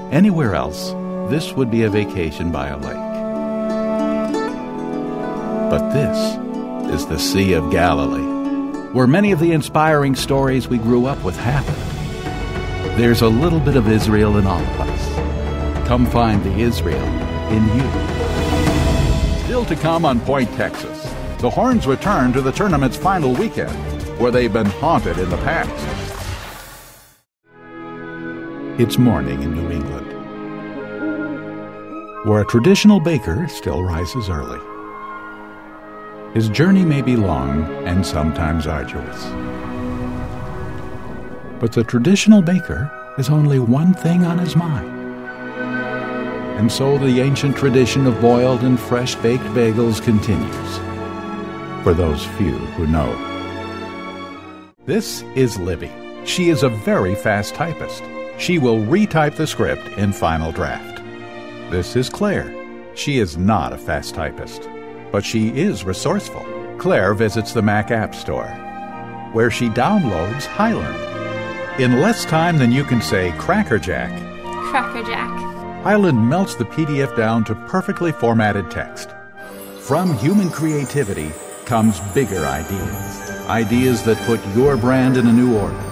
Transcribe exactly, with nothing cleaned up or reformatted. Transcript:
Anywhere else, this would be a vacation by a lake. But this is the Sea of Galilee, where many of the inspiring stories we grew up with happened. There's a little bit of Israel in all of us. Come find the Israel in you. Still to come on Point, Texas, the Horns return to the tournament's final weekend, where they've been haunted in the past. It's morning in New England, where a traditional baker still rises early. His journey may be long and sometimes arduous. But the traditional baker has only one thing on his mind. And so the ancient tradition of boiled and fresh-baked bagels continues, for those few who know. This is Libby. She is a very fast typist. She will retype the script in Final Draft. This is Claire. She is not a fast typist, but she is resourceful. Claire visits the Mac App Store, where she downloads Highland. In less time than you can say Crackerjack, Crackerjack. Highland melts the P D F down to perfectly formatted text. From human creativity comes bigger ideas. Ideas that put your brand in a new orbit.